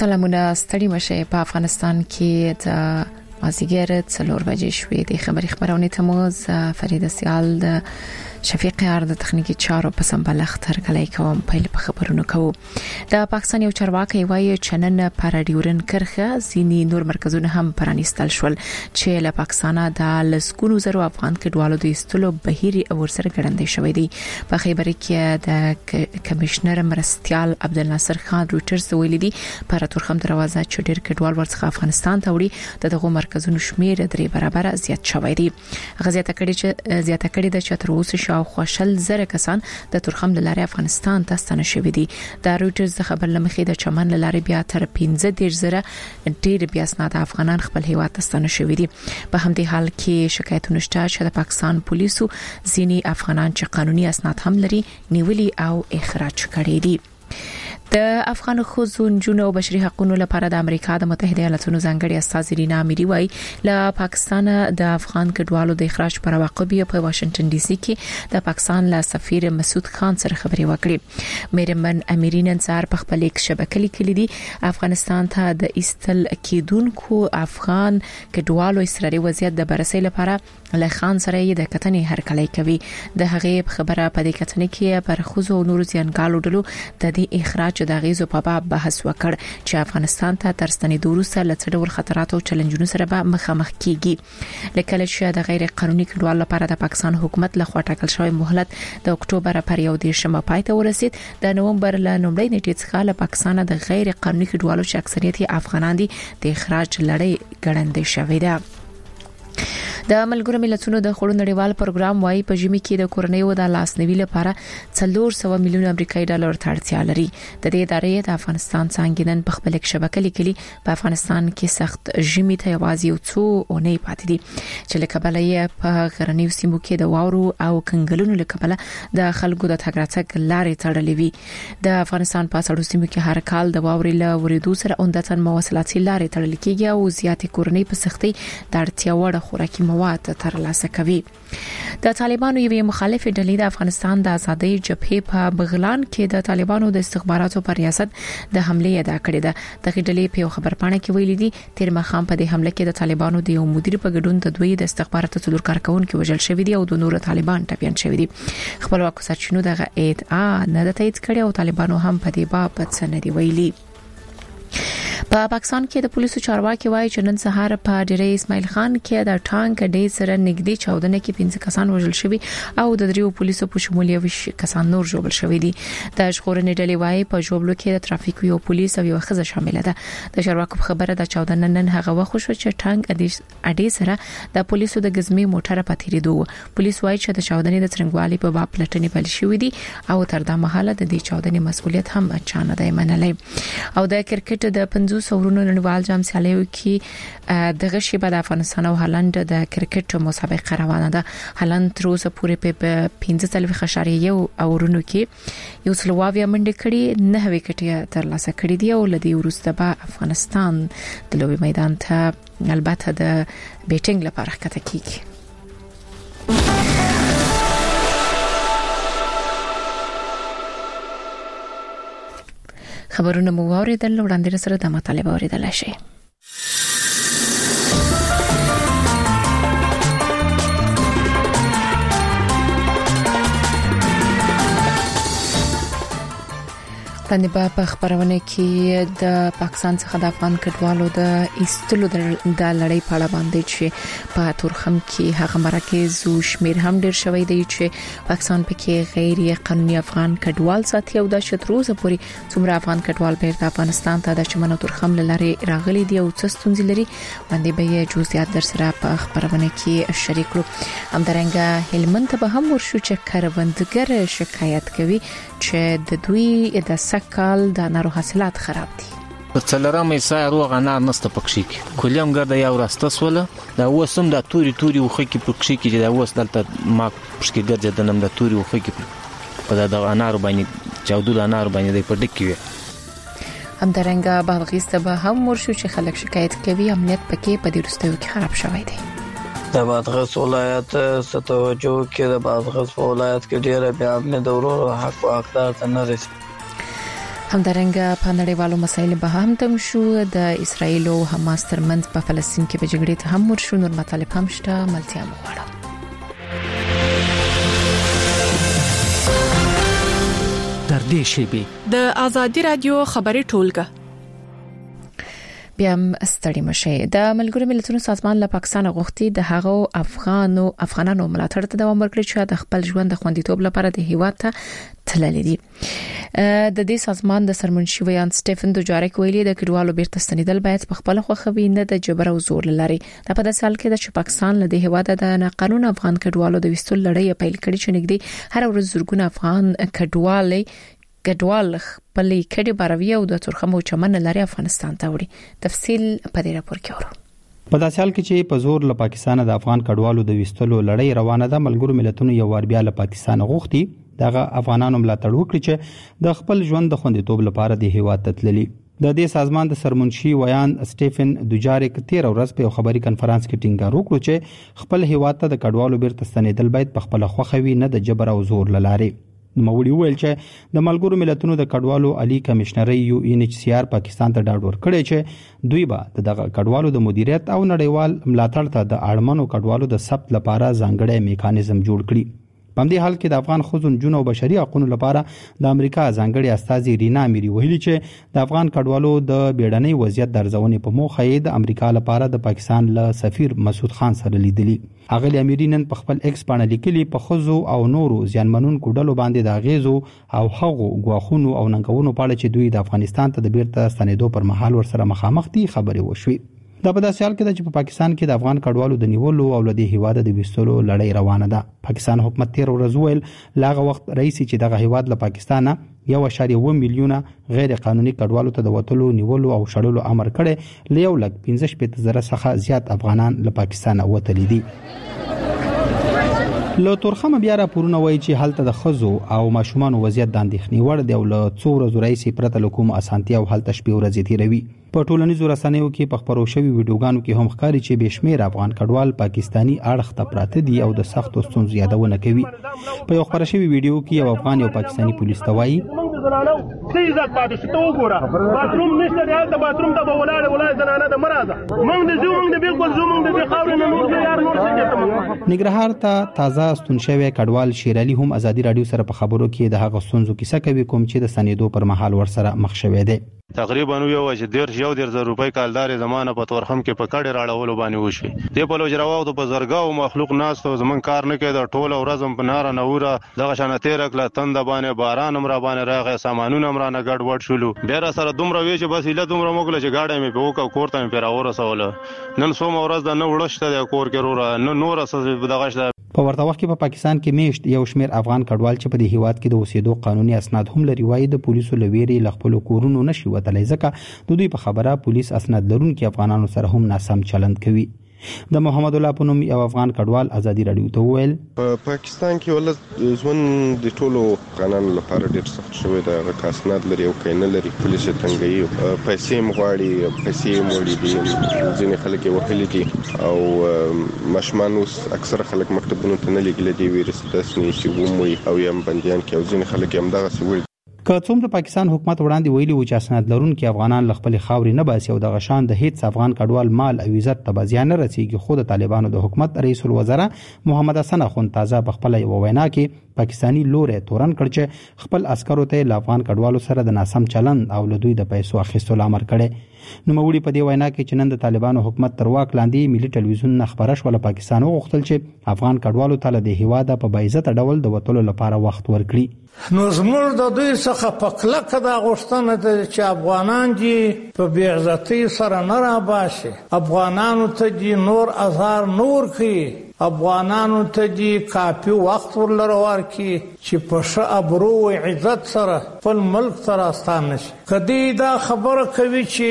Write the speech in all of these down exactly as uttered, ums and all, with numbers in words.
سلامونه ستړي مشه په افغانستان کې د مازیګر څلور بجې شوې د خبري خبرونه تموز فرید سیال د شفیق یار د تخنیکی چارو په سمبلغ ترګلای کوم په په خبرونو کوو د پاکستان یو چارواکي وایي چنن پاراډیورن کرخه زینی نور مرکزونه هم پرانیستل شول چې له پاکستان د لسکونو زرو افغان کډوالو د استلو بهيري او ورسره ګړندې شوې دي په خبري کې د کمشنر مرستيال عبدالناصر خان روټرز ویلي دي پر تورخم دروازه چې ډېر کډوال ورڅخه افغانستان ته وړي دغه مرکزونو شمیر درې برابر زیات شوی دي غزيته کړي چې زیاته کړي د چتروس او خوشل زره کسان د تورخم لارې افغانستان ته ستنه شوې دي د روټرز د خبر لمخې د چمن لارې بیا تر پنځه ډیر زره ډیر بیا اسناد افغانان خپل هیواد ته ستنه شوې دي په همدې حال کې شکایتونه شته چې د پاکستان پولیسو ځینی افغانان چې قانوني اسناد هم لري نیولي او اخراج کړي دي د افغان خوځون جنو بشري حقوقو لپاره د امریکا د متحده ایالاتونو ځانګړي استاذ رینا اميري وای له پاکستان د افغان کډوالو د اخراج پر واقعي په واشنگټن ډي سي کې د پاکستان له سفیر مسعود خان سره خبري وکړي مېرمن اميري نن سهار په خپل یک شبکې لیکلي دي افغانستان ته د ایستل کېدونکو افغان کډوالو اصراري وضعیت د برسۍ لپاره له خان سره د کتنې هرکلی کوي د هغې خبره په دې کتنې کې پر خوځو نور ځانګالو ډلو د دې اخراج د غیزو په باب بحث وکړ چې افغانستان ته تر ستنېدو وروسته له څه ډول خطراتو او چیلنجونو سره به مخامخ کیږي لکه چې د غیر قانوني کډوالو لپاره د پاکستان حکومت له خوا ټاکل شوی مهلت د اکتوبر پر یو دیرشمه پای ته ورسید د نومبر له لومړۍ نیټې څخه له پاکستان د غیر قانوني کډوالو چې اکثریت افغانان دي د اخراج لړۍ ګړندې شوې ده د ملګرو ملتونو د خړو نړیوال پروګرام وايي په جمی کې د کورنیو د لاسنیوي لپاره څلور سوه میلیون امریکایي ډالر ته اړتیا لري د دې ادارې د افغانستان څنګه نن په خپل شبکې لیکلي په افغانستان کې سخت جمی ته یوازې یو څو اونۍ پاتې دي چې لکه بلې په غرنیو سیمو کې د واورو او کنګلونو لکه د خلکو د تګ راتګ لارې تړلې وي د افغانستان په سړو سیمو کې هر کال د واوري له ورېدو سره اوندتن مواصلاتي لارې تړل کېږي او زیاتې کورنۍ په سختۍ د اړتیا وړ خوراکي مواد ترلاسه کوي د طالبانو یوې مخالفه ډلې د افغانستان د ازادۍ جبهې په بغلان کې د طالبانو د استخباراتو پر ریاست د حمله ادا کړې ده د ډلې په خبرپاڼه کې ویلي دي تیر مخام په دې حمله کې د طالبانو د یو مدیر په ګډون د دوی د استخباراتو څلور کارکونکو وژل شوی دي او د نورو طالبان ټپيان شوی دي خپلواکو سرچینو دغه ادعا نه د تایید کړي او طالبانو هم په دې باب څه نه دی ویلي په پا پاکستان کې د پولیسو چارواکي وایي چې نن سهار په ډیری اسماعیل خان کې د ټانک ډې سره نږدې چاودنه کې پنځه کسان وژل شوي او د دریو پولیسو په شمول یو کسان نور ژوبل شوي دي د ژغورنې ډلې وایي په ژوبلو کې د ترافیک یو پولیس او یو ښځه شامل ده د چارواکو خبره د چاودنه نن هغه وخت شو چې ټانک اډې سره د پولیسو د غزمي موټر په تیریدو پولیس وایي چې د چاودنې د څرنګوالي په باب پلټنې پیل شوې دي او تر دا مهاله د دې چاودنې مسؤلیت هم اچا نه دی منلای او د کرکټ د پنځوس ورونو نړیوال جام سیالیو کې دغه شی په افغانستان او هالند د کرکټ مسابقه روانه ده هالند تر اوسه پورې په پنځه سلوي خشاري یو اورونو کې یو سلواویا منډه کړي نه وکټي تر لاسه کړي دی او لدی ورسته په افغانستان د لوبي میدان ته البته د بیټینګ لپاره کته کیږي خبرونه مو اوریدل وړاندې سره د مطالبه اوریدل شي باندې په خبرونه کې د پاکستان څخه د افغان کډوالو د ایستلو د لړۍ په اړه باندې چې په تورخم کې هغه مراکز او شمیر هم ډیر شوی دی چې پاکستان پکې غیر قانوني افغان کډوال ساتي او د شتروزه پوری څومره افغان کډوال بیرته افغانستان ته د چمن او تورخم لارې راغلي دي او څه ستونزې لري باندې به جزئیات در سره په خبرونه کې شریک کړو همدارنګه هلمند ته به هم ورشو چې کاروندګر شکایت کوي چې د دوی د سکل د نارو حاصلات خراب دي څلرم ایسا روغ انار نسته پکښې کې کولم ګرځي یو راسته سوله دا وسم د توري توري وخه کې پکښې کې دا وس دلته ما پکښې ګرځي د نم د توري وخه کې په دا انار باندې چاودل انار باندې په ډک کې همدارنګه بادغیس ته به هم ورشو چې خلک شکایت کوي امنیت پکې په دې وروستیو کې خراب شوی دی د بادغیس ولایت ستوجو کې د بادغیس ولایت کې ډیره بیا امن د ورور حق او حقدار ته نه رسي همدارنګه په نړیوالو مسایلو به هم تم شو. د اسرایل او حماس ترمنځ په فلسطین کې به جګړې ته هم ورشو. نور مطالب هم شته، ملتیا مغواړم. در دې شیبه د ازادي رادیو خبري ټولګه بیا ستړي مشه. د ملګرو ملتونو سازمان له پاکستان غوښتي د هغو افغانو افغانانو ملاتړ ته دوام ورکړي چې د خپل ژوند د خوندیتوب لپاره د هیواد ته تللي دي. د دې سازمان د سرمنشي ویان سټيفن دوجاریک ویلي د کډوالو بیرته ستنیدل باید په خپل خوخوي نه د جبر او زور لري. دا په داسې حال کې چې پاکستان له دې هیواد د ناقانون افغان کډوالو د وستول لړۍ پیل کړي چې نګدي هر ورځ زرګونه افغان کډوالي کډوال خپلې کډي باروي او د ترخمو چمن لري افغانستان ته وړي. تفصیل په دې راپور کې اورو. په داسې حال کې چې په زور له پاکستان د افغان کډوالو د وستلو لړۍ روانه ده، ملګرو ملتونو یو وار بیا له پاکستان غوښتي دغه افغانانو ملاتړ وکړي چې د خپل ژوند د خوندیتوب لپاره د هیواد ته تللي. د دې سازمان د سرمنشي ویان سټيفن دوجاریک تیر ورځ په خبري کانفرنس کې ټینګار وکړ چې خپل هیواد ته د کډوالو بیرته ستنیدل باید په خپل خوخوي نه د جبر او زور لاره. نوموړي ویل چې د ملګرو ملتونو د کډوالو عالی کمشنري یو ان ایچ سی آر پاکستان ته ډاډ ورکړی چې دوی به دغه کډوالو د مدیریت او نړیوال ملاتړ ته د اړمنو کډوالو د ثبت لپاره ځانګړی میکانیزم جوړ کړي. په دې حال کې د افغان خزون جون او بشري حقوقو لپاره د امریکا ځانګړي استاذ رینا اميري ویلي چې د افغان کډوالو د بیړنۍ وضعیت درځونې په موخه یې د امریکا لپاره د پاکستان له سفیر مسعود خان سره لیدلي. اغلی اميري نن په خپل ایکس باندې لیکلي په خزو او نورو ځانمنون کوډلو باندې د غیزو او هغو غواخونو او ننګونو په اړه چې دوی د افغانستان ته د بیرته ستنېدو پر مهال ورسره مخامخ دي خبرې وشوي. دا په داسې حال کې چې په پاکستان کې د افغان کډوالو د نیولو او لدی هیواد د وستلو لړۍ روانه ده. پاکستان حکومت تیر ورځ ویل لاغه وخت رئیس چې دغه هیواد له پاکستانه یو اشاریه و میلیونه غیر قانوني کډوالو ته د وټلو نیولو او شړلو امر کړي. لیو لګ پنځه شپږ زره څخه زیات افغانان له پاکستانه وتلي دي. له تورخم بیا راپورونه وایي چې حالت د خزو او ماشومان وضعیت د اندېښنې وړ دی او له څو ورځې راځي پرته له کوم اسانتیا او حالت شپې ورځې تیروي. په ټولنیزو رسنیو کې په خبرو شوی ویډیوګانو کې هم ښکاري چې بشمیر افغان کډوال پاکستانی اړخ ته پراته دي او د سختو ستونزو یادونه کوي. په یو خبر شوی ویډیو کې یو افغان یو پاکستانی پولیس ته وایي زنانو څه عزت پاتې شته وګوره باتروم نشته دی هلته باتروم ته به ولاړې ولاړې زنانه د مرازه موږ د زو موږ د بالکل زو موږ د دې خاورې نه نور یار نور څه کېته موږ. نګرهار ته تازه ستون شوی کډوال شیر علي هم ازادي رادیو سره په خبرو کې د هغه ستونزو کیسه کوي کوم چې د سنیدو پر مهال ورسره مخ شوی دی. تقریبا یو چې ډیر یو ډیر زر روپۍ کالدار زمانه په تورخم کې په کډه راړولو باندې وشي. دې په لوجراو د بزرګاو مخلوق ناس ته زمون کار نه کوي د ټوله ورځم په ناره نوره دغه شان تیر کله تند باندې باران امر باندې راغی سامانونه امر نه ګډ وډ شولو ډیر سره دومره وی چې بس اله دومره موږ چې گاډه مې په وکاو کوړته مې پر اورسوله نن سوم ورځ د نو وړشته د کور کې رور نو نور اساس دغه شته. په ورته وخت کې په پاکستان کې میشت یو شمیر افغان کډوال چې په دې هیواد کې د اوسېدو قانوني اسناد هم لري وایي د پولیسو لویري لخپل کورونو نشي وتلای ځکه د دوی په خبره پولیس اسناد لرونکي افغانانو سره هم ناسم چلند کوي. د محمد الله پونم یو افغان کډوال ازادي رادیو ته ویل په پاکستان کې ول ځوان د ټولو قانون لپاره ډېر سخت شوی دا اسناد لري او کینه لري پولیس څنګه یو پیسې مغواړي پیسې موړي دي ځینې خلک وهلي دي او مشمان اوس اکثر خلک مکتبونو ته نه لګل دي ویرس تاسو چې وموي او یم بنديان کې او ځینې خلک هم دغه سوي. که څوم د پاکستان حکومت وړاندې ویلي و چې اسناد لرونکي افغانان خپل خاوري نه باسي او د غشان د هیڅ افغان کډوال مال او عزت ته بزیان نه رسیږي، خو د طالبانو د حکومت رئیس الوزرا محمد حسن اخوند تازه په خپل یو وینا کې پاکستانی لوري تورن کړ چې خپل عسکرو ته د افغان کډوالو سره د ناسم چلند او له دوی د پیسو اخیستلو امر کړي. نو موري په دې وینا کې چې نن د طالبانو حکومت تر واک لاندې ملي ټلویزیون نه خبره شوله پاکستان وغوښتل چې افغان کډوالو ته د هیواده په بایزت ډول د وټلو لپاره وخت ورکړي. نو زموږ د دوی څخه په کلکه دا غوښتنه ده چې افغانان دي په بې عزتۍ سره نه راباسي، افغانانو ته دي نور ازار نور کوي، افغانانو ته دي کافي وخت ورلره ورکړي چې په ښه ابرو او عزت سره خپل ملک ته راستانه شي. که دوی دا خبره کوي چې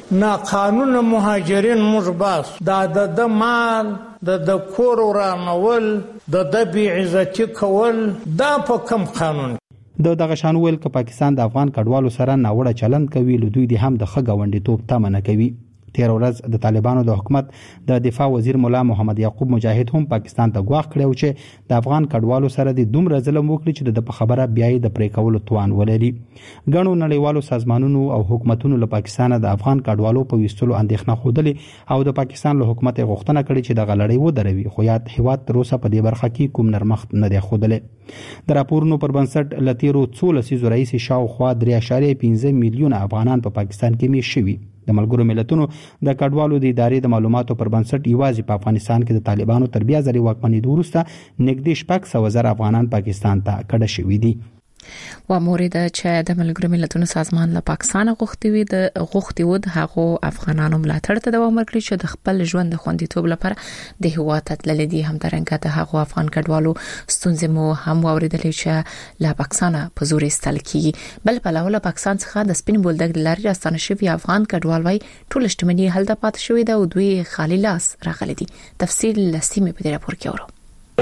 ناقانونه مهاجرین موږ باس دا د مال د د کور ورانول د د بې عزتي کول دا په کوم قانون د دغه شان ویل ک پاکستان د افغان کډوالو سره ناوړه چلند کوي، لدوی دي هم د خګاونډي توپ تمنه کوي. تیر ورځ د طالبانو د حکومت د دفاع وزیر مولا محمد یعقوب مجاهد هم پاکستان ته غواخ کړو چې د افغان کډوالو سره د دومره ظلم وکړي چې د خبره بیاي د پرې کولو توان ولري. غنو نړیوالو سازمانونو او حکومتونو له پاکستان د افغان کډوالو په وستلو اندېښنه خوده او د پاکستان له حکومت غوښتنه کړې چې د غلړې و دروي، خو یاد هیواد تر اوسه په دې برخه کې کوم نرمښت نه دی خوده. د راپورونو پر بنسټ لتیرو څو لسیزو رئیس شاوخوا درې اعشاریه پنځه میلیونه افغانان په پاکستان کې میشت شوي. د ملګرو ملتونو د کډوالو د ادارې د معلوماتو پر بنسټ یوازې په افغانستان کې د طالبانو تر بیا ځلې واکمنۍ وروسته نږدې شپږ سوه زره افغانان پاکستان ته کډه شوي دي. و مورد چې د ملګرو ملتونو سازمان له پاکستان غوښتي وي د غوښتي ود هغه افغانانو ملاتړ ته دوام ورکړي چې د خپل ژوند د خوندیتوب لپاره د هیواد تلل دي. هم درنګه د هغه افغان کډوالو ستونزې مو هم اوریدلې چې له پاکستان په زور استل کیږي. بل په لور پاکستان څخه د سپین بولدک د لارې راستنه شوی افغان کډوال وای ټول شتمنۍ هلته پات شوې ده او دوی خالي لاس راغلي دي. تفصیل لسیمه په دې راپور کې اورو.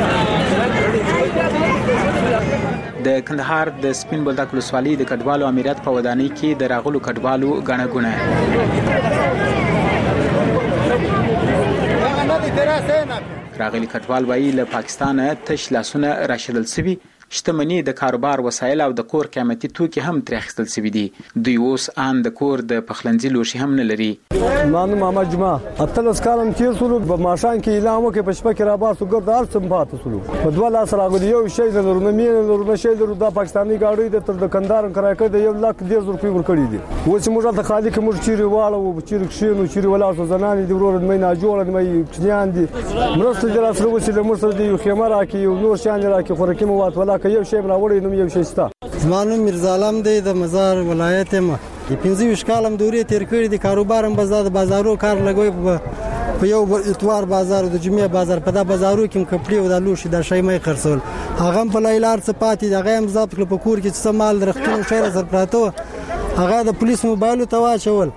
د کندهار د سپین بولدک ولسوالۍ د کډوالو امریت په ودانۍ کې د راغلو کډوالو غاڼه ګونه راغلي کډوال وایي له پاکستان تش لاسونه راشدل سوي، شتمنۍ د کاروبار وسایل او د کور قیمتي توکي هم تر اخیستل سوي دي. دوی اوس ان د کور د پخلنځي لوښي هم نه لري. مانو محمد جمعه اتلس کالم تیر سولو په ماشان کې اعلان وکړ په شپه کې را باسو ګرد هر څه پاتې سولو په دوه لاس راغلی یو شی د لرونه مين لرونه شی د پاکستاني گاډي د تر د کندهار کرای کړ د یو لک ډیر زر روپۍ ورکړي دي. اوس موږ د خالي کې موږ چیرې واړو چیرې شینو چیرې ولاړو زنانې د ورور مې نه جوړ مې چنيان دي مرسته د راسره وسیله مرسته دی خیمه راکې یو نور شان راکې خورکې مو وات ولا کې یو شی راوړي نو یو شی ستا. زمانو مرزا علم دی د مزار ولایت ما د پنځه ویشت کالم دورې تیر کړې دي. کاروبارم بازار د بازارو کار لګوي په یو اتوار بازار د جمعې بازار په دا بازارو کې کپړې او د لوشي د شای مې خرڅول هغه په لایلار څه پاتې دغه هم ضبط کړ په کور کې څه مال درختونو شهر سر پراته هغه د پولیس موبایل ته واچول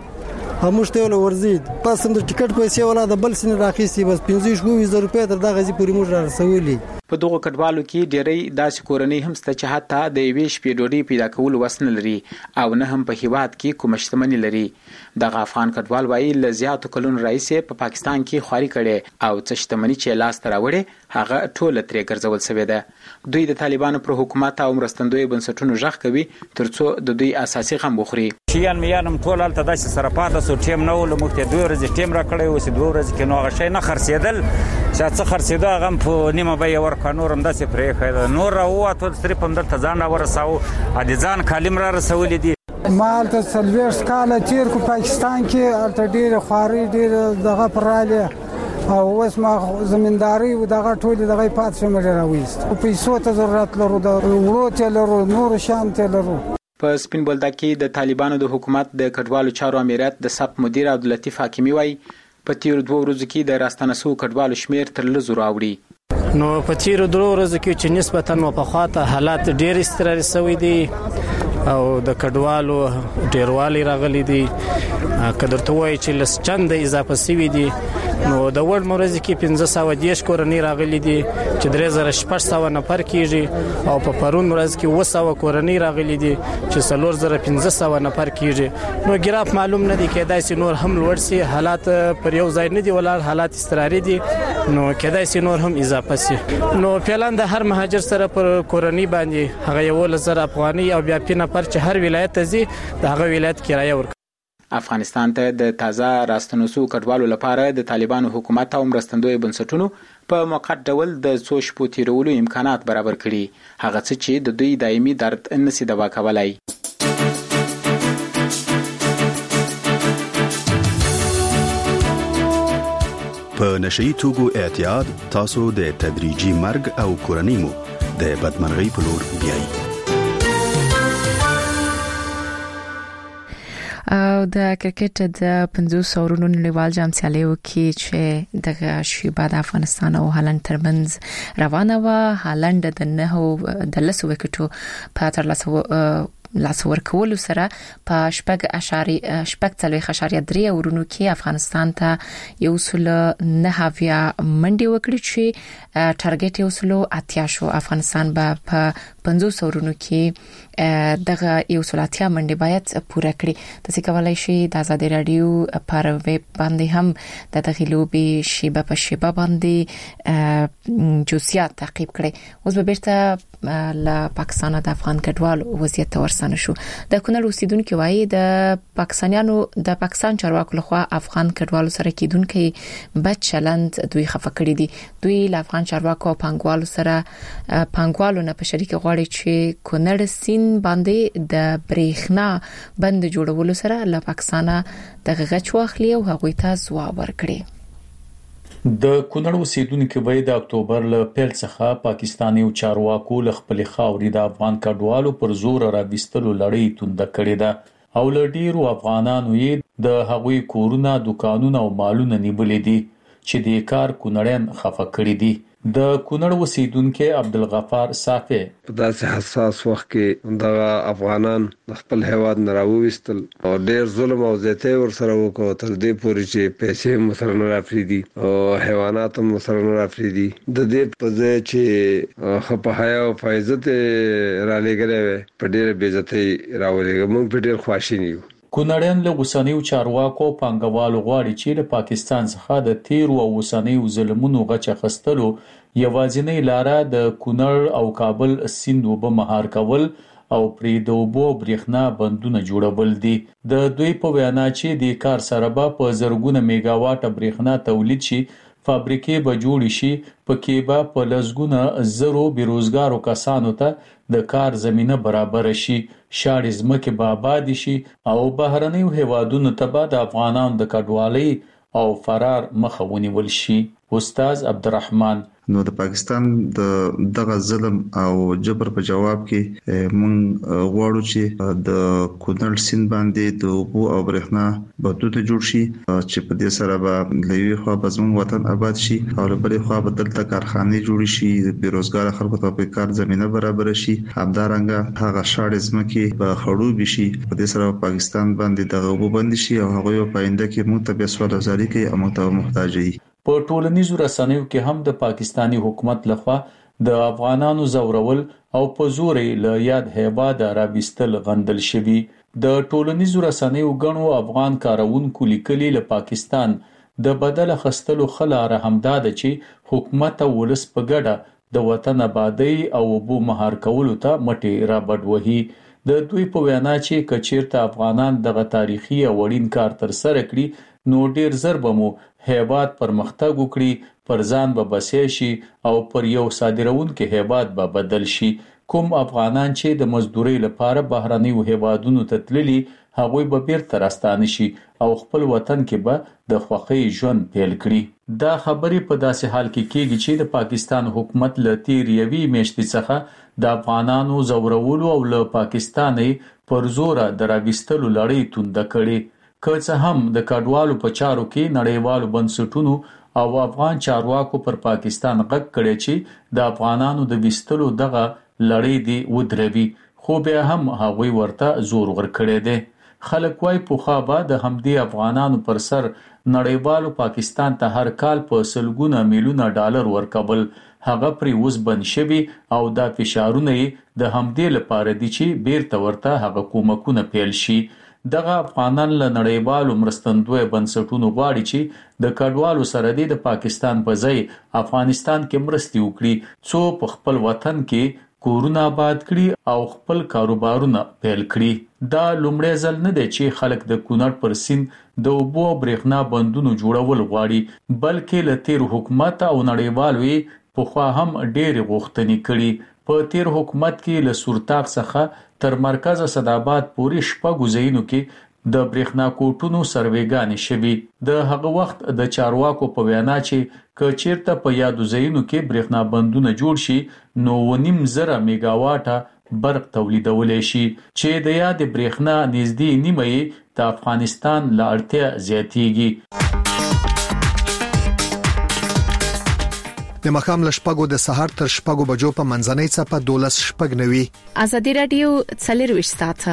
همشته ول ورزید پس د ټیکټ پیسې ولا د بل سن راخیسي بس پنځه شپږ روپۍ تر دغه ځي پوری موږ رسولي. په دغه کډوالو کې ډېرې داسې کورنۍ هم ست چې حتی د یوې شپې ډوډۍ پیدا کول وسنه لري او نه هم په هیواد کې کوم شتمنۍ لري. دغه افغان کډوال وایي ل زیاتو کلونو رئیس په پاکستان کې خواري کړي او څه شتمنۍ چې لاس ته راوړي هغه ټول ترې ګرځول شوی ده. دوی د طالبانو پر حکومت او مرستندوی بنسټونو ژغ کوي ترڅو د دوی اساسي غم وخوري. شیان میانم ټول الته داسې سره پاته سو ټیم نو لمخته دوه ورځې ټیم را کړی اوس دوه ورځې کې نو هغه شی نه خرڅېدل چې څه خرڅېدا غم په نیمه به ور قانون داسې پرې خیر نور راوته صرف هم درته ځان را ورساو ا دي ځان کالم را رسولې دي. مال ته سلوير کاله تیر کو پاکستان کې الته ډېر خواري ډېر دغه پراله او اوس ما زمینداری او دغه ټول دغه پات شمه راويست پیسو ته ضرورت لرو د وړو ته لرو نور شان ته لرو. په سپین بولدک کې د طالبانو د حکومت د کډوالو چارو امریت د سب مدیر عبداللطیف حکیمی وایي په تیر دوه ورځو کې د راستنه سو کډوالو شمیر تر لزر اوړي. نو په تیر دوه ورځو کې چې نسبتا نو په خاطر حالات ډېر استقرار شوی دي او د کډوالو ډیروالي راغلي دي کډرته وایي چې لس چند اضافه شوی دي نو د ورډ مرزي کې پنځه سوه دیش کورنۍ راغلي دي چې درې زره شپږ سوه نفر کیږي او په پرون ورځ کې اووه سوه کورنۍ راغلي دي چې څلور زره پنځه سوه نفر کیږي. نو ګراف معلوم نه دي کېدای شي نور هم لوړ شي حالات پر یو ځای نه دي ولاړ حالات استقراري دي نو کېدای شي نور هم اضافه شي. نو فعلا د هر مهاجر سره پر کورنۍ باندې هغه یو لزر افغاني او بیا په نفر چې هر ولایت ته ځي د هغه ولایت کرایه ورکړي. افغانستان ته د تازه راستنوسو کډوالو لپاره د طالبانو حکومت او مرستندوی بنسټونو په موقت ډول د څو شپو تیرولو امکانات برابر کړي هغه څه چې د دوی دایمي درد نشي دوا کولای. په نشئی توګو اعتیاد تاسو د تدریجي مرګ او کورنۍ مو د بدمرغۍ په لور بیایي. او د کرکټ د پنځوس اورونو نړیوال جام سیالیو کې چې دغه شیبه د افغانستان او هالند ترمنځ روانه و هالند د نه د لسو وکټو په تر لاسو لاس ورکول سره په شپږ اشاریه شپږ څلوي اشاریه درې اورونو کې افغانستان ته یو سل نه هاویا منډي وکړي چې ټارګټ یو سل اتیا شو. افغانستان به په پنځوس اورونو کې دغه یو سلاتیا منډه باید پوره کړي. تاسو کولای شئ د آزادي رادیو پر ویب باندې هم د تغیلوبي شیبه په شیبه باندې جزئیات تعقیب کړئ. اوس به بیرته له پاکستان د افغان کډوالو وضعیت ورسانه شو. د کونړ اوسیدونکو وايي د پاکستانیانو د پاکستان چارواکو لخوا افغان کډوالو سره کېدونکي بد چلند دوی خفه کړی دي. دوی له افغان چارواکو او پنګوالو سره پنګوالو نه په شریک غواړي چې کونړ سین باندې د بریښنا بند جوړولو سره له پاکستان د غچ واخلي او هغوی ته ځواب ورکړي. د کونړ اوسیدونکو وای د اکتوبر له پیل څخه پاکستاني او چارواکو له خپل خاوري د افغان کډوالو پر زور راوستلو لړۍ توند کړې ده او له ډیرو افغانانو یې د هغوی کورونه، دکانونه او مالونه نیولې دي چې د کار کونړیان خفه کړی دي. د کونړ اوسیدونکو عبدالغفار صافی په داسې حساس وخت کې دغه افغانان د خپل هیواد نه راوويستل او ډېر ظلم او زیاتی ورسره وکړ تر دې پورې چې پیسې مسره نه راپریدي او حیوانات هم مسره نه راپریدي. د دې په ځای چې خپه او فایزت را لګره په ډېر بې عزتۍ راولېږي. موږ په ډېر خواشینی یو. کونړیان له اوسنیو چارواکو پنګوالو غواړي چې له پاکستان څخه د تیر او اوسنیو ظلمونو غچ اخیستلو یوازینی لاره د کونړ او کابل سیند وبه مهار کول او پرې د اوبو برېښنا بندونه جوړول دي. د دوی په وینا چې د کار سره به په زرګونه میگا واټ برېښنا تولید شي، فابریکې به جوړ شي، پکې به په لسګونه زرو بیروزګارو کسانو ته د کار زمينه برابر شي، شاړې ځمکې به آباد شي او بهرنیو هیوادونو ته به د افغانانو د کډوالۍ او فرار مخه ونیول شي. استاد عبدالرحمن نو د پاکستان د دغه ظلم او جبر په جواب کې مونږ غواړو چې د کونړ سیند باندې د اوبو او برېښنا بندونه جوړ شي چې په دې سره به لوی خو به زموږ وطن آباد شي او بلې خو به دلته کارخانې جوړ شي، بیروزګار خلکو ته په کار زمينه برابر شي. همدارنګه هغه شاړې ځمکې به خړوب شي، په دې سره پاکستان باندې د اوبو بند شي او هغه په آینده کې موږ ته به سوال وزاري کوي او موږ ته محتاج دي. په ټولنیزو رسنیو کې هم د پاکستانی حکومت لخوا د افغانانو زورول او په زور له یاد هیواد راوستل غندل شوی. د ټولنیزو رسنیو غنو افغان کارونکو لیکلي له پاکستان د بدل خستلو خلاره همداد چې حکومت ولس په ګډه د وطن آبادی او وبو مهار کولو ته مټي را بډوهي. د دوی په وینا چې کچیرته افغانان دغه تاریخي او وړین کار تر سره کړي نو ډیر زر بمو هیواد پرمختګ وکړي، پر ځان به بسې شي او پر یو صادرونکو هیواد به بدل شي. کوم افغانان چې د مزدوري لپاره بهرنیو هیوادونو ته تللي هغوی به بیرته راستانه شي او خپل وطن کې به د خوښۍ ژوند پیل کړي. دا خبرې په داسې حال کې کېږي چې د پاکستان حکومت له تیر یوې میاشتې څخه د افغانانو زورولو او له پاکستاني پر زور دراوستلو لړۍ توند کړي. که څه هم د کډوالو په چارو کې نړیوالو بنسټونو او افغان چارواکو پر پاکستان غږ کړی چې د افغانانو د وستلو دغه لړۍ دی ودروي، خو بیا هم هغوی ورته زور ورکړی دی. خلک وايي پوخا به د همدې افغانانو پر سر نړیوالو پاکستان ته هر کال په سلګونه میلیونه ډالر ورکول، هغه پرې اوس بند شوي او دا فشارونه د همدې لپاره دي چې بیرته ورته هغه کومکونه پیل شي. دغه افغانان له نړیوالو مرستندوی بنسټونو غواړي چې د کډوالو سره د پاکستان په ځای افغانستان کې مرستې وکړي څو په خپل وطن کې کورونه آباد کړي او خپل کاروبارونه پیل کړي. دا لومړی ځل نه دی چې خلک د کونړ پر سیند د اوبو او برېښنا بندونو جوړول غواړي، بلکې له تیر حکومت او نړیوالو پخوا هم ډېرې غوښتنې کړي. په تیر حکومت کې له سورتاق څخه تر مرکز صداباد پورې شپږ ځایونو کې د برېښنا کوټونو سروېګانې شوي. د هغه وخت د چارواکو په وینا چې که چیرته په یادو ځایونو کې برېښنا بندونه جوړ شي نو ونیم زره میگا واټه برق تولیدولی شي چې د یاد برېښنا نږدې نیمه یې د افغانستان له اړتیا زیاتیږي. د مخام له شپږو د سهار تر شپږو بجو په منځنۍ څپه دولس شپږ نوي. آزادي رادیو څلرویشت ساعته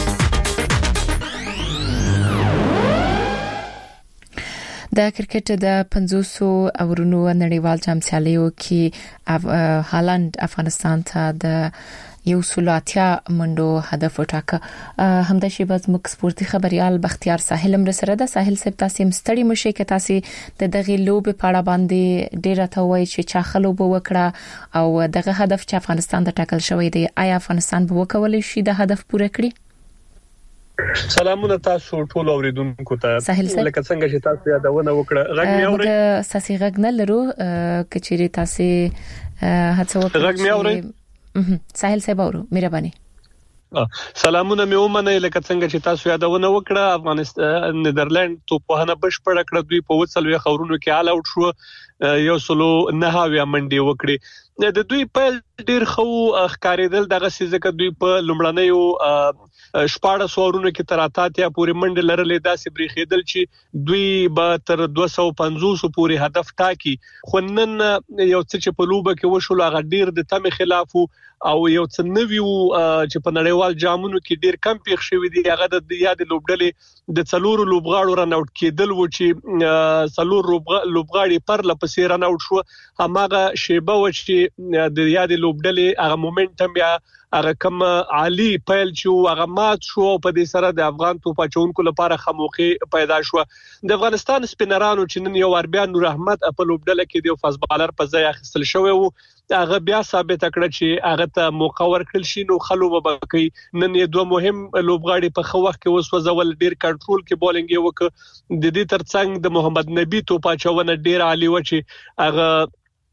د کرکټ د پنځوس اورونو نړیوال جام سیالیو کې هالند افغانستان ته د یو سلاتیا منډو هدف وټاکه. همدا شی بس مک سپورتي خبريال بختیار ساحل هم سره ده. ساحل سپ تاسو مستړی مشي ک تاسو د دغه لوب په اړه باندې ډیر ته وای چې چا خلوب وکړه او دغه هدف چې افغانستان د ټاکل شوی دی آیا افغانستان به وکولای شي د هدف پوره کړي؟ سلامونه تاسو ټول اوریدونکو ته. لکه څنګه چې تاسو یادونه وکړه غږ مې اوري د ساسي غږ نه لرو کچېری تاسو هڅه وکړئ غږ مې اوري ساحل صاحب اورو مهرباني. سلامونه مې ومنه لکه څنګه چې تاسو یادونه وکړه افغانستان نیدرلند توپخانه بشپړ کړ دوی په وڅلوي خورونو کې آل اوټ شو یو سلو نه هاویا منډي وکړي د دوی په ډیر خو ښکارېدل دغه سيزه دوی په لومړنیو شپاړه سوارونو کې تر اتاتیا پورې منډه لرلې داسې بریخېدل چې دوی به تر دوه سوه پنځوس پورې هدف ټاکي خو نن یو څه چې په لوبه کې وشول هغه ډیر د تم خلاف او یو څه نویو چې په نړیوال جامونو کې ډیر کم پیښ شوی دی هغه د یاد لوبډلې د څلورو لوبغاړو رن اوټ کېدل و چې څلور لوبغاړي پر لپسې رن اوټ شو هماغه شیبه و چې د یاد لوبډلې هغه مومنټم یا هغه کوم عالی پیل چې هغه مات شو په دې سره د افغان توپچونکو لپاره خموخي پیدا شو. د افغانستان سپینرانو چې نن یو اربیا نور احمد په لوبډله کې د فاز بالر په ځای اخیستل شوی وو هغه بیا ثابت کړ چې هغه ته موقع ورکړل شي نو خلو وبکي. نن یې دوه مهم لوبغاړي په خو وخت کې وسوځول ډیر کنټرول کې بولینګ یې وک د دې ترڅنګ د محمد نبی توپچونه ډیر عالی و چې هغه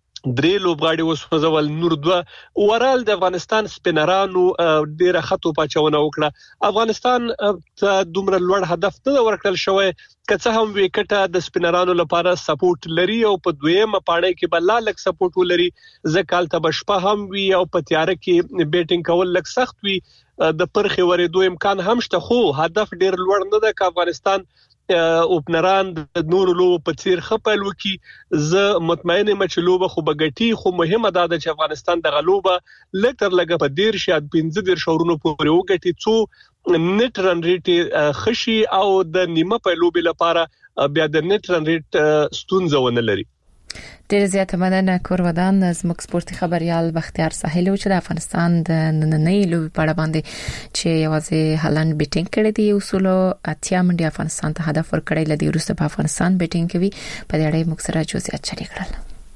درې لوبغاړي وسوځول نور دوه اورال د افغانستان سپینرانو ډیره خطو پچونه وکړه. افغانستان ته دومره لوړ هدف نه ورکړل شوی که هم وکټه د سپینرانو لپاره سپورټ لري او په دویمه پاړې کې بل لک سپورټ ولري ځکه تل بشپه هم وی او په تیار کې بیټینګ کول لک سخت وی د پرخي ورېدو امکان هم شته خو هدف ډیر لوړ نه ده ک افغانستان اوپنران د نور لوب په تیر خپل وکي ز مطمئن یم چې لوب خو بغټي خو مهمه ده چې افغانستان د غلوبه لکتر لګه په ډیر شاد پنځه ډیر شورونو پورې وګټي څو نت رن ریټ خشي او د نیمه په لوب لپاره بیا د نت رن ریټ ستونزه ونه لري. ډیر زیاته مننه کورودان از مک سپورتي خبريال بختیار ساحل او چې د افغانستان د نننۍ لوبې په اړه باندې چې یوازې هالند بیټینګ کړی دی اصول اتیا منډي افغانستان ته هدف ورکړی لدی روسه په افغانستان بیټینګ کوي په دې اړه مکسره جزئیات شریک کړل.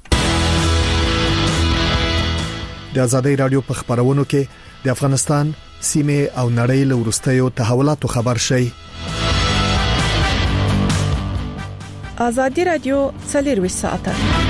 د ازادۍ رادیو په خبرونو کې د افغانستان سیمه او نړۍ له ورستیو تحولاتو خبر شي. ازادي رادیو څلور ساعته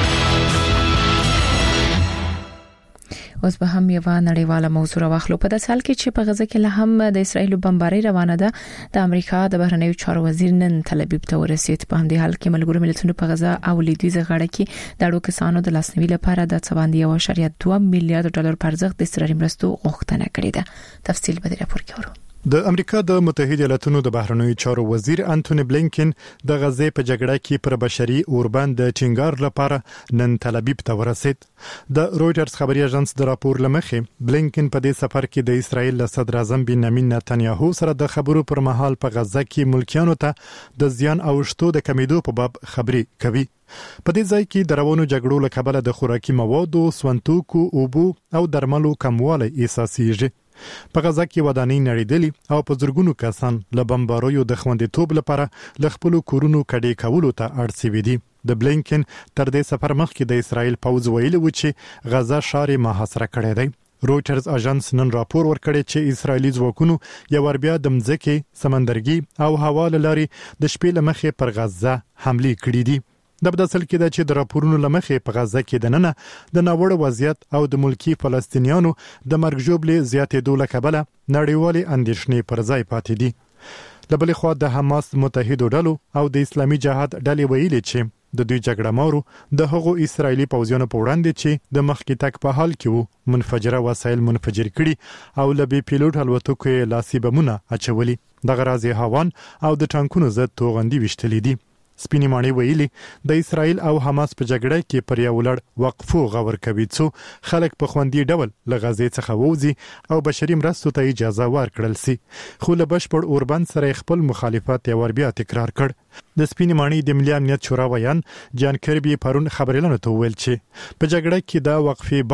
اوس به هم یو نړیواله موضوع راوخلو په داسې حال کې چې په غزه کې له هم د اسرایل بمباري روانه ده. د امریکا د بهرنیو چارو وزیر نن تل ابیب ته ورسید. په همدې حال کې ملګرو ملتونو په غزه او لیدویزه غاړه کې د اړو کسانو د لاسنیوي لپاره د څه باندې یو اشاریه دوه میلیارډ ډالر پر ارزښت د اسرایل مرستو غوښتنه کړې ده. تفصیل به د راپور کې ورو. د امریکا د متحده ایالاتونو د بهرنیو چارو وزیر انټونی بلینکن د غزې په جګړه کې پر بشري اوربند د ټینګار لپاره نن تل ابیب ته ورسید. د رويټرز خبري اژانس د راپور لمخې بلینکن په دې سفر کې د اسرایل له صدر اعظم بنیامین نتنیاهو سره د خبرو پر مهال په غزه کې ملکیانو ته د زیان او شتو د کمیدو په باب خبري کوي. په دې ځای کې د روانو جګړو له کبله د خوراکي موادو، سونتوکو، اوبو او درملو کموالی احساسېږي. په غزه کې ودانۍ نړیدلې او په زرګونو کسان له بمباریو د خوندیتوب لپاره ل خپل کورونو کډې کولو ته اړ شوي دي. د بلینکن تر دې سفر مخکې د اسرایل پوځ ویلي و چې غزه ښار محاصره کړی دی. رويټرز اژانس نن راپور ورکړی چې اسرایلی ځواکونو یو ور بیا د مځکې، سمندرګي او هوا لاري د شپې لمخې پر غزه حمله کړې دي. د بداسل کې د چې د راپورونو لمخې په غزه کې د نننه د ناوړه وضعیت او د ملکی فلسطینیانو د مرګ ژوبلې زیاتېدو له کبله نړیوالې اندېښنې پر ځای پاتې دي. له بلې خوا د حماس متحدو ډلو او د اسلامي جهاد ډلې ویلي چې د دوی جګړه مارو د هغو اسرایلی پوځیانو په وړاندې چې د مخکې تک په حال کې وو منفجره وسایل منفجر کړي او له بي پیلوټ الوتکو لاسي بمونه اچولي. دغه راځي هاوان او د ټانکونو ضد توغندي وشتلې دي. سپینی مانی ویلي د اسرایل او حماس په جګړه کې پر یو لړ وقفو غور کوي څو خلک په خوندي ډول له غزې څخه ووځي او بشري مرستو ته اجازه ورکړل سي. خو له بشپړ اوربند سره خپل مخالفت یې ور بیا تکرار کړ. د سپینی مانی د ملي امنیت شورا ویان جان کربي پرون خبرلنو ته ویل چې په جګړه کې دا وقفې باید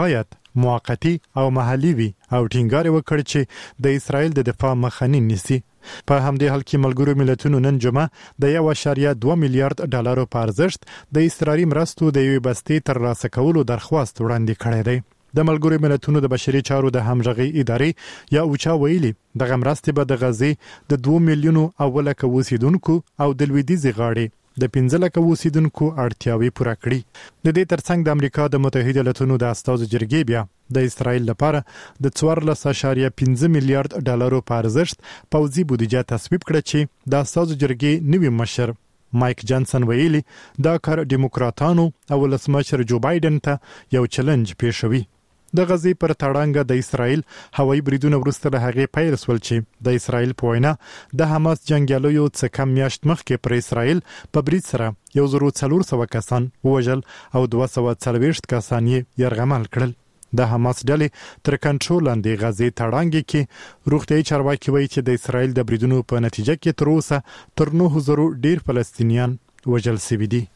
موقتی او محلي وي او ټینګار وکړ چې د اسرایل د دفاع مخه نیسي. په همدې حال کې ملګرو ملتونو نن جمعه د یو اشاریه دوه میلیارډ ډالرو په ارزښت د اسرائیلي مرستو د یوې بستې ترلاسه کولو درخواست وړاندې کړی دی. د ملګرو ملتونو د بشري چارو د همغږي ادارې یا اوچا ویلي د مرستې به د غزې د دوه میلیونو اوله کې اوسیدونکو او د لویدیځ غاړي د پنځه لکه اوسیدونکو اړتیاوي پوره کړي. د دې ترڅنګ د امریکا د متحده ایالاتونو د استازو جرګې بیا د اسرائیل لپاره د څوارلس اشاریه پنځه میلیارډ ډالرو په ارزښت پوځي بودیجه تصویب کړه چې د استازو جرګې نوی مشر مایک جانسن ویلي دا کار ډیموکراتانو او ولسمشر جو بایدن ته یو چیلنج پیښوي. د غزې پر تړانګه د اسرائیل هوایي بریدونه وروسته له هغې پیل شول چې د اسرائیل په وینا د حماس جنګیالیو څه کم میاشت مخکې پر اسرائیل په برید سره یو زر څلور سوه کسان ووژل او دوه سوه څلوېښت کسان یې یرغمل کړل. د حماس ډلې تر کنټرول لاندې غزې تړانګې کې روغتیايي چارواکي وایي چې د اسرائیل د بریدونو په نتیجه کې تر اوسه تر نهه زره ډیر فلسطینیان وژل شوي دي.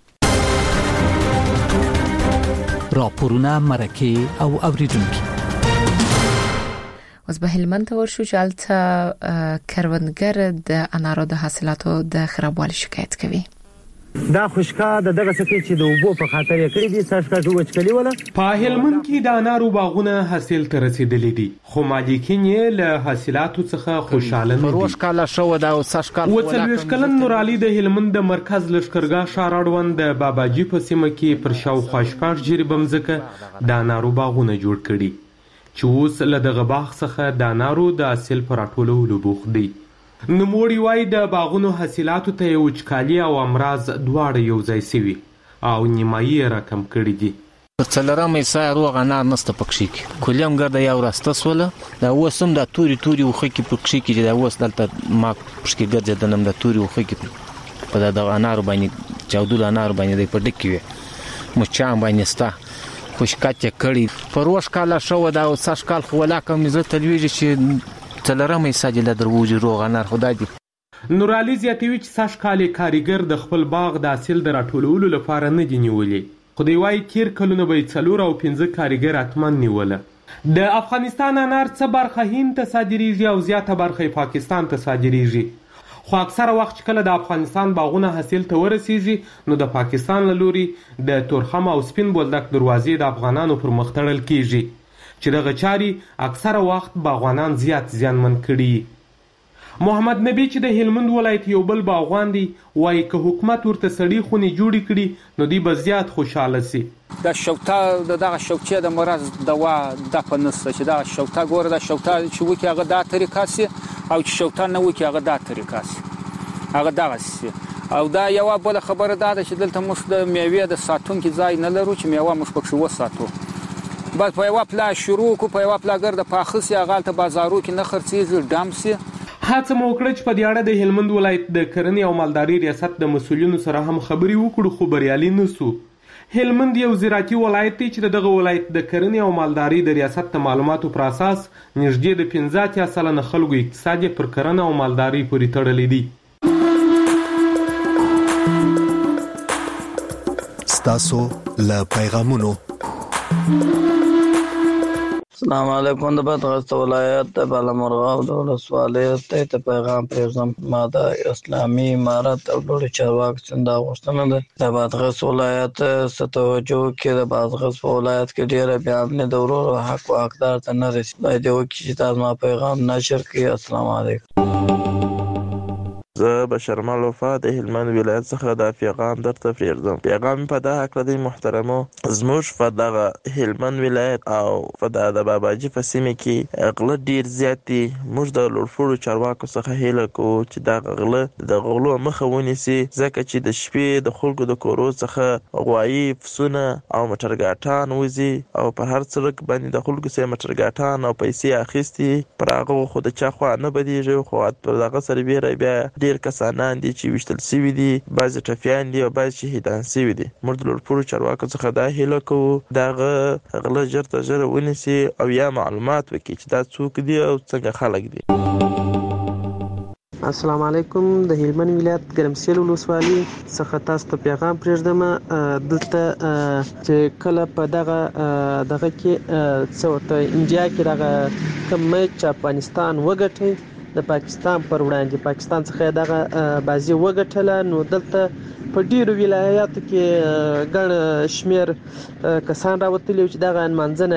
راپورونه مرکه او اوریدونکي. اوس به هلمند ته ورشو چې هلته کروندګر د انارو د حاصلاتو د خرابوالي شکایت کوي. دا خوشکا د دغه څه چې د اوبو په خاطر یې کړی دي ساشکا جو وچکلی ولا په هلمند کې د انارو باغونه حاصل ته رسیدلې دي خو مالکین یې له حاصلاتو څخه خوشاله نه دي. روش کاله شو دا ساشکا وڅلويش کلن نورالي د هلمند د مرکز لشکرګاه شاراړوند د باباجي په سیمه کې پر شاوخوا شپږ جری بمځکه د انارو باغونه جوړ کړي چې اوس له دغه باغ څخه د انارو د حاصل پر راټولولو بوخت دي. نوموړي وایي د باغونو حاصلاتو ته یې وچکالي او امراض دواړه یو ځای سوي او نیمایي یې راکم کړي دي. څلورمې ساه روغ انار نسته پکښې کې کلیم ګرده یو راسته سوله دا اوس هم دا توري توري وخه کې پکښې کې دا اوس دلته ما پکښې ګرځېدلم دا توري وخه کې په دغه انارو باندې چاودلو انارو باندې دی په ډک کې وي مچان باندې سته خوشکات یې کړي په روش کاله شو دا او ساش کال خو ولا کوم زه تلویږي چې څلورمې ساجله دروځي روغ انار خدای دې. نورالي زیاتوي چې ساش کال کاریګر د خپل باغ د حاصل د راټولولو لپاره نه دی نیولې خو دی وایي تیر کلونه به څلور او پنځه کاریګر اتمن نیوله. د افغانستان انار څه برخه هند ته صادریږي او زیاته برخه پاکستان ته صادریږي خو اکثره وخت چې کله د افغانستان باغونه حاصل ته ورسیږي نو د پاکستان له لوري د تورخم او سپین بولدک دروازې د افغانانو پر مخ تړل کیږي چې دغه چاري اکثره وخت باغوانان زیات زیانمن کړي. محمد نبی چې د هلمند ولایت یو بل باغوان دی وایي که حکومت ورته سړي خونې جوړې کړي نو دوی به زیات خوشاله سي. د شوکتا دغه شوکچې د مرض دوا د پنسته چې دا شوکتا ګوره د شوکتا چې وکي هغه دا طریقه سي او چې شوکتا نه وکي هغه دا طریقه سي هغه دغه سي او دا یو بل خبره ده چې دلته موږ د میوې د ساتونکو ځای نه لرو چې میوه موږ پکښ وساتو بس په یو پلا شروع کو په یو پلا ګرد پاخسي غالته بازارو کې نه خرڅېږي ډامسي. هڅه مو وکړه چې په دې اړه د هلمند ولایت د کرنې او مالداري ریاست د مسؤلینو سره هم خبرې وکړو خو بریالي نه سو. هلمند یو زراعتي ولایت دی چې دغه ولایت د کرنې او مالداري د ریاست د معلوماتو پر اساس نږدې د پنځه اتیا سلنه خلکو اقتصاد پر کرنه او مالداري پورې تړلی دی. ستاسو له پیغامونو السلام علیکم د بدغست ولایت د بالامرغاب د ولسوالۍ ته پیغام پیغام ماده اسلامي امارت او ډول چارواک څنګه غوښتنه ده د بدغست ولایت ستوجو کې د بدغست ولایت کې ډیره بیان نه د ورور حق او حقدار ته نه رسیدي باید یو کې تاسو ما پیغام نشر کړئ. السلام علیکم. زه بشر ملوفا د هلمند ولایت څخه دا پیغام درته پرېږدم. پیغام په دا هکله دی محترمو زموږ په دغه هلمند ولایت او په د باباجي په سیمه کې غله ډیر زیات دي. موږ د لوړپوړو چارواکو څخه هیله کوو چې دغه غله د غلو مخه ونیسي ځکه چې د شپې د خلکو د کورو څخه غوایي پسونه او موټرګاټان وځي او پر هر سړک باندې د خلکو څخه موټرګاټان او پیسې اخیستي پر هغه خو د چا خوا نه بدیږي خو پر دغه سربیره بیا ډیر کسانان دي چې وشتل سوي دي بعضې ټپیان دي او بعضې شهیدان سوي دي. موږ د لوړپوړو چارواکو څخه دا هیله کوو دغه غله ژر تر ژره ونیسي او یا معلومات وکړي چې دا څوک دي او څنګه خلک دي. السلام علیکم. د هلمند ولایت ګرمسیل ولسوالۍ څخه تاسو ته پیغام پرېږدم. دلته چې کله په دغه دغه کې څوته انډیا کې دغه کوم میچ افغانستان وګټي د پاکستان پر وړاندې پاکستان څخه دغه بازي وګټله، نو دلته په ډیرو ولایاتو کې ګڼ شمیر کسان راوتلي چې دغه منځنه